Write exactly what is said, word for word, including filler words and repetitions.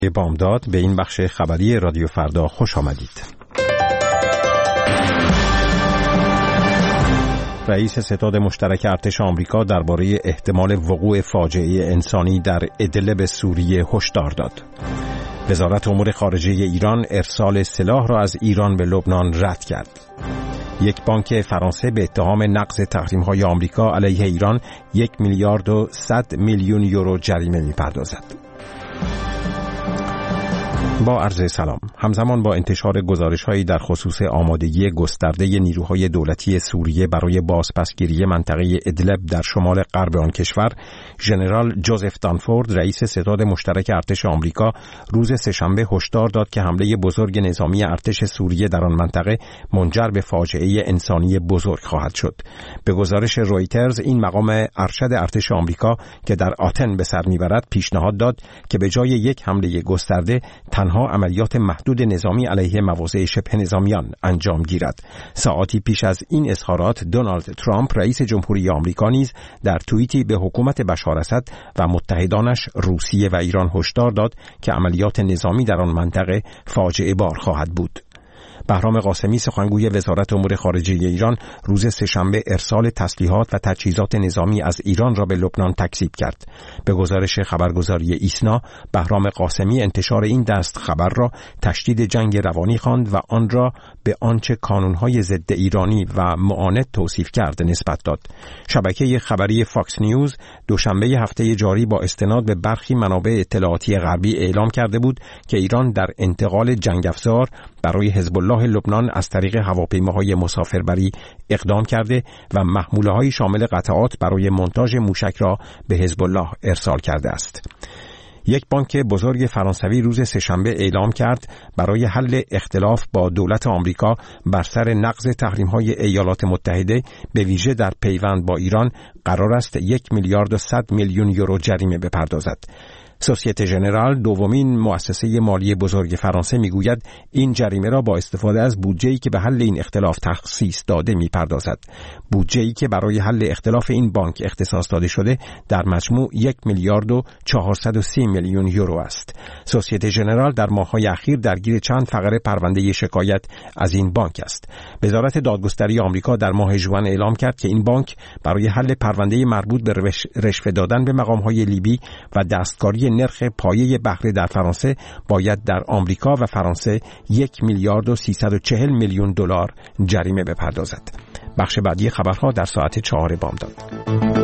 بامداد به این بخش خبری رادیو فردا خوش آمدید. رئیس ستاد مشترک ارتش آمریکا درباره احتمال وقوع فاجعه انسانی در ادلب سوریه هشدار داد. وزارت امور خارجه ایران ارسال سلاح را از ایران به لبنان رد کرد. یک بانک فرانسه به اتهام نقض تحریم‌های آمریکا علیه ایران یک میلیارد و صد میلیون یورو جریمه می‌پردازد. با عرض سلام. همزمان با انتشار گزارش‌هایی در خصوص آمادگی گسترده نیروهای دولتی سوریه برای بازپسگیری منطقه ادلب در شمال غرب آن کشور، ژنرال جوزف دانفورد رئیس ستاد مشترک ارتش آمریکا روز سه‌شنبه هشدار داد که حمله بزرگ نظامی ارتش سوریه در آن منطقه منجر به فاجعه انسانی بزرگ خواهد شد. به گزارش رویترز، این مقام ارشد ارتش آمریکا که در آتن به سر میبرد پیشنهاد داد که به جای یک حمله گسترده تنها عملیات محدود نظامی علیه مواضع شبه نظامیان انجام گیرد. ساعاتی پیش از این اظهارات، دونالد ترامپ رئیس جمهوری آمریکا نیز در توییتی به حکومت بشار اسد و متحدانش روسیه و ایران هشدار داد که عملیات نظامی در آن منطقه فاجعه بار خواهد بود. بهرام قاسمی سخنگوی وزارت امور خارجه ایران روز سه‌شنبه ارسال تسلیحات و تجهیزات نظامی از ایران را به لبنان تکذیب کرد. به گزارش خبرگزاری ایسنا، بهرام قاسمی انتشار این دست خبر را تشدید جنگ روانی خواند و آن را به آنچه کانون‌های ضد ایرانی و معاند توصیف کرد نسبت داد. شبکه خبری فاکس نیوز دوشنبه هفته جاری با استناد به برخی منابع اطلاعاتی غربی اعلام کرده بود که ایران در انتقال جنگ افزار برای حزب الله لبنان از طریق هواپیماهای مسافربری اقدام کرده و محموله‌های شامل قطعات برای مونتاژ موشک را به حزب الله ارسال کرده است. یک بانک بزرگ فرانسوی روز سه‌شنبه اعلام کرد برای حل اختلاف با دولت آمریکا بر سر نقض تحریم‌های ایالات متحده، به ویژه در پیوند با ایران، قرار است یک میلیارد و صد میلیون یورو جریمه بپردازد. سوسیته ژنرال، دومین مؤسسه مالی بزرگ فرانسه، میگوید این جریمه را با استفاده از بودجه‌ای که به حل این اختلاف تخصیص داده میپردازد. بودجه‌ای که برای حل اختلاف این بانک اختصاص داده شده در مجموع یک میلیارد و چهارصد و سی میلیون یورو است. سوسیته ژنرال در ماه‌های اخیر درگیر چند فقره پرونده شکایت از این بانک است. وزارت دادگستری آمریکا در ماه ژوئن اعلام کرد که این بانک برای حل پرونده مربوط به رشوه دادن به مقام‌های لیبی و دستکاری نرخ پایه بهره در فرانسه باید در آمریکا و فرانسه یک میلیارد و سیصد و چهل میلیون دلار جریمه بپردازد. بخش بعدی خبرها در ساعت چهار بامداد.